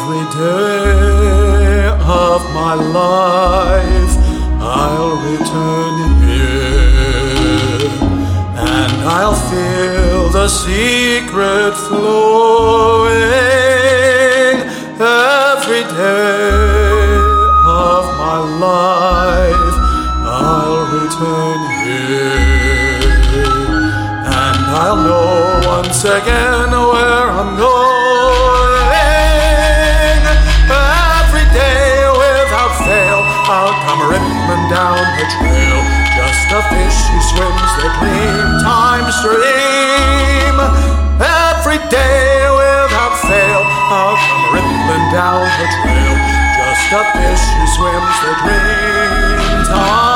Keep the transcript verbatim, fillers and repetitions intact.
Every day of my life I'll return here, and I'll feel the secret flowing. Every day of my life I'll return here, and I'll know once again where I'm going. Every day without fail I'll come ripping down the trail, just a fish who swims the clean time stream. Every day without fail I'll come ripping down the trail, just a fish who swims the green time